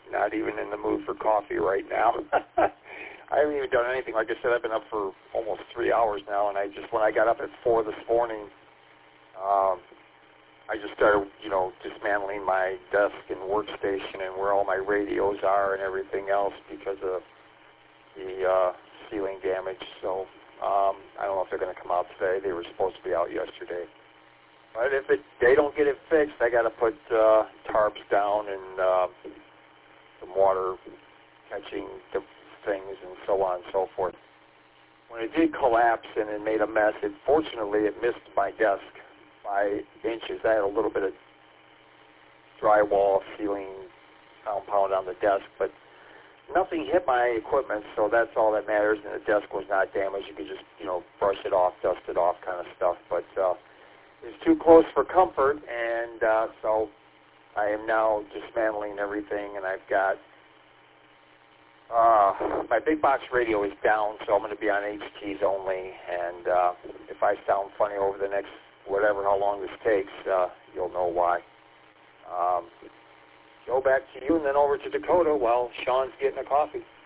not even in the mood for coffee right now. I haven't even done anything. Like I said, I've been up for almost 3 hours now, and when I got up at 4 this morning, I just started, dismantling my desk and workstation and where all my radios are and everything else because of the ceiling damage. So I don't know if they're going to come out today. They were supposed to be out yesterday. But if they don't get it fixed, I got to put tarps down and some water catching the things and so on and so forth. When it did collapse and it made a mess, fortunately it missed my desk by inches. I had a little bit of drywall ceiling compound on the desk, but nothing hit my equipment, so that's all that matters, and the desk was not damaged. You could just, brush it off, dust it off kind of stuff, but it's too close for comfort, and so I am now dismantling everything, and I've got my big box radio is down, so I'm going to be on HTs only, and if I sound funny over the next how long this takes, you'll know why. Joe, back to you, and then over to Dakota while Sean's getting a coffee.